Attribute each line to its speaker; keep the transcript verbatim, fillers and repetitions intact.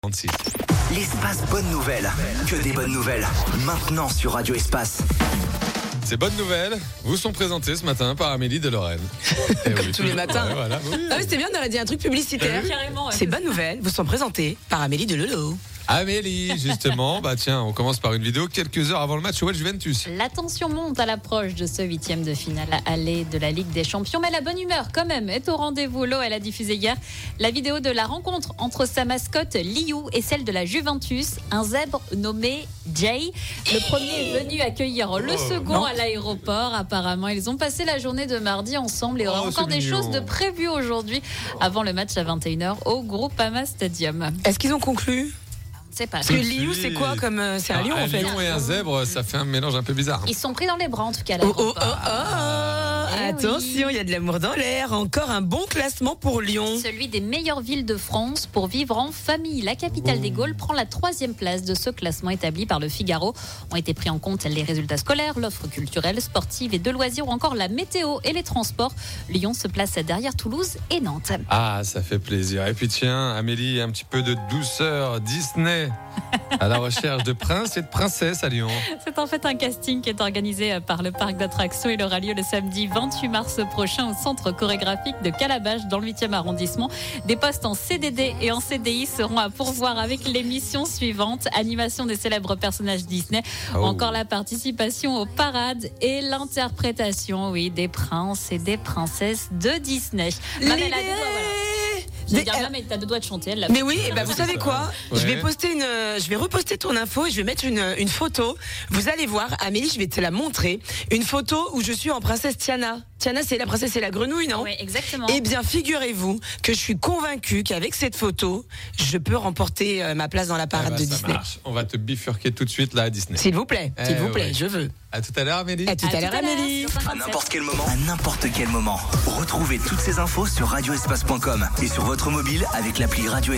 Speaker 1: trente-six.
Speaker 2: L'espace bonne nouvelle. Que des bonnes nouvelles. Maintenant sur Radio Espace.
Speaker 1: Ces bonnes nouvelles vous sont présentées ce matin par Amélie de Lorraine.
Speaker 3: Comme oui, tous les matins.
Speaker 1: Ouais, voilà, oui.
Speaker 3: Ah oui, c'était bien, on aurait dit un truc publicitaire.
Speaker 4: Carrément. Ouais.
Speaker 3: Ces bonnes nouvelles vous sont présentées par Amélie de Lolo.
Speaker 1: Amélie, justement, bah tiens, on commence par une vidéo quelques heures avant le match au Juventus.
Speaker 4: La tension monte à l'approche de ce huitième de finale aller de la Ligue des Champions, mais la bonne humeur quand même est au rendez-vous. L'O L a diffusé hier la vidéo de la rencontre entre sa mascotte Liu et celle de la Juventus, un zèbre nommé Jay. Le premier est venu accueillir le second
Speaker 1: non.
Speaker 4: à l'aéroport. Apparemment, ils ont passé la journée de mardi ensemble et aura
Speaker 1: Oh,
Speaker 4: encore
Speaker 1: c'est
Speaker 4: des
Speaker 1: mignon.
Speaker 4: choses de prévues aujourd'hui avant le match à vingt et une heures au Groupama Stadium.
Speaker 3: Est-ce qu'ils ont conclu?
Speaker 4: C'est pas.
Speaker 3: Parce que Liu, c'est quoi comme euh, c'est un
Speaker 1: Ah,
Speaker 3: lion en fait.
Speaker 1: lion et un zèbre, ça fait un mélange un peu bizarre.
Speaker 4: Ils sont pris dans les bras en tout cas à
Speaker 3: Oh oh
Speaker 4: l'aéroport.
Speaker 3: oh oh
Speaker 4: Eh
Speaker 3: Attention,
Speaker 4: oui.
Speaker 3: il y a de l'amour dans l'air. Encore un bon classement pour Lyon.
Speaker 4: Celui des meilleures villes de France pour vivre en famille. La capitale des Gaules prend la troisième place de ce classement établi par le Figaro. Ont été pris en compte les résultats scolaires, l'offre culturelle, sportive et de loisirs ou encore la météo et les transports. Lyon se place derrière Toulouse et Nantes.
Speaker 1: Ah, ça fait plaisir. Et puis tiens, Amélie, un petit peu de douceur Disney à la recherche de princes et de princesses à Lyon.
Speaker 4: C'est en fait un casting qui est organisé par le parc d'attractions. Il aura lieu le samedi vingt-huit mars prochain au centre chorégraphique de Calabash dans le huitième arrondissement. Des postes en C D D et en C D I seront à pourvoir avec les missions suivantes. Animation des célèbres personnages Disney,
Speaker 1: Oh.
Speaker 4: ou encore la participation aux parades et l'interprétation, oui, des princes et des princesses de Disney. Maman, elle a des doigts, voilà. Je vais
Speaker 3: Des-
Speaker 4: dire, mais t'as deux doigts de chanter. Elle l'a
Speaker 3: Mais
Speaker 4: fait.
Speaker 3: oui, eh ben, vous savez quoi?
Speaker 1: Ouais.
Speaker 3: Je vais poster une, euh, je vais reposter ton info et je vais mettre une, une photo. Vous allez voir, Amélie, je vais te la montrer. Une photo où je suis en princesse Tiana. Tiana, c'est la princesse et la grenouille, non?
Speaker 4: Oui, exactement.
Speaker 3: Eh bien, figurez-vous que je suis convaincue qu'avec cette photo, je peux remporter euh, ma place dans la
Speaker 1: Ah
Speaker 3: parade
Speaker 1: bah,
Speaker 3: de
Speaker 1: ça
Speaker 3: Disney.
Speaker 1: marche. On va te bifurquer tout de suite là à Disney.
Speaker 3: S'il vous plaît,
Speaker 1: Eh
Speaker 3: s'il vous plaît,
Speaker 1: ouais.
Speaker 3: je veux.
Speaker 1: À tout à l'heure, Amélie.
Speaker 3: À tout à,
Speaker 4: À
Speaker 3: l'heure,
Speaker 4: tout à l'heure,
Speaker 3: Amélie.
Speaker 4: sur
Speaker 2: À
Speaker 4: cinquante-sept.
Speaker 2: n'importe quel moment. À n'importe quel moment. Retrouvez toutes ces infos sur radioespace point com et sur votre mobile avec l'appli Radio Espace.